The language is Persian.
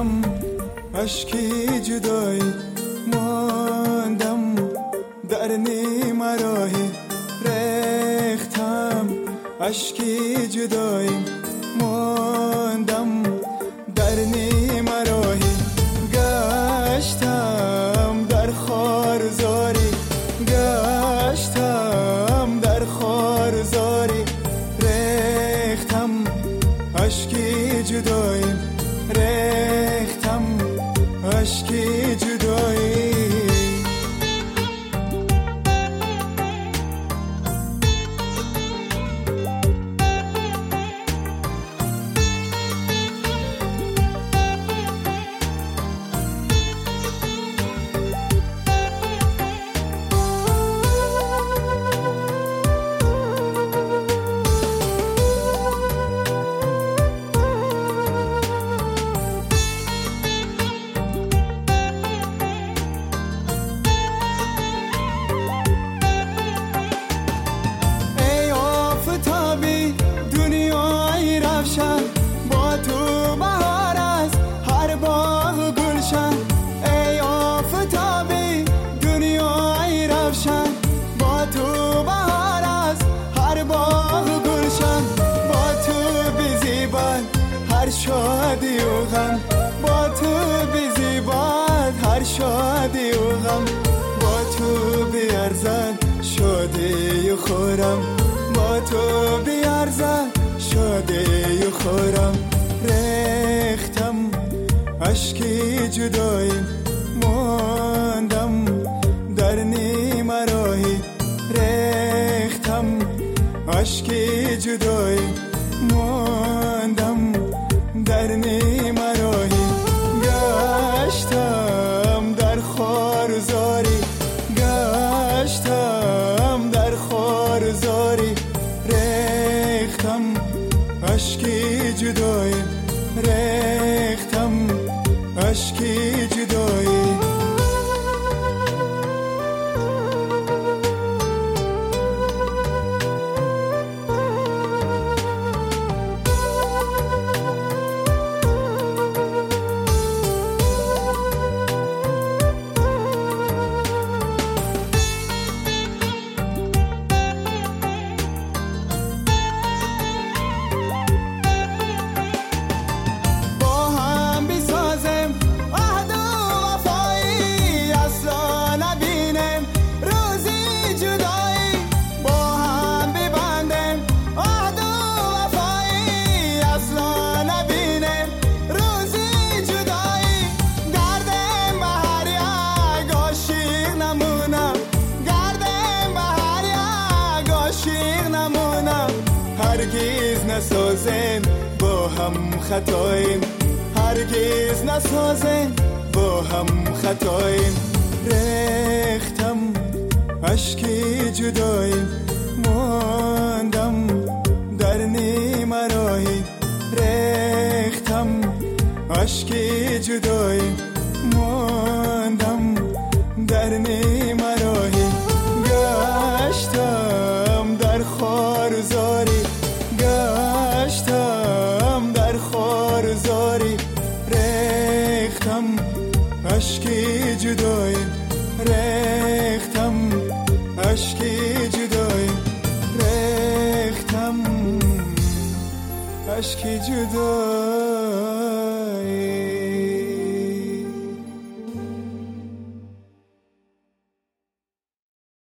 ریختم اشکی جدایی، ماندم در نیم راهی. ریختم اشکی جدایی، ماندم در نیم راهی. گشتم در خارزاری، گشتم در خارزاری. ریختم اشکی جدایی، ریختم اشکی جدایی. با تو بهار است هر باغ گلشن. ای آفتابی دنیای روشن، با تو بهار است هر باغ گلشن. با تو بزیبد هر شادی و غم، با تو بزیبد هر شادی و غم. با تو بیارزد شادی و خورم، با تو بیارزد شادی و خورم. ریختم اشکی جدایی، ماندم در نیم راهی. ریختم اشکی جدایی، ماندم در نیم راهی. گشتم در خارزاری، گشتم در خارزاری. ریختم اشکی جدایی، ریختم اشکی جدایی. هرگز نسازیم با هم خطاییم، هرگز نسازیم با هم خطاییم. ریختم اشکی جدایی، ماندم در نیم راهی. ریختم اشکی جدایی، ماندم در نیم راهی. گشتم در خارزاری، گشتم در خارزاری. ریختم اشکی جدایی، ریختم اشکی جدایی. ریختم اشکی جدایی.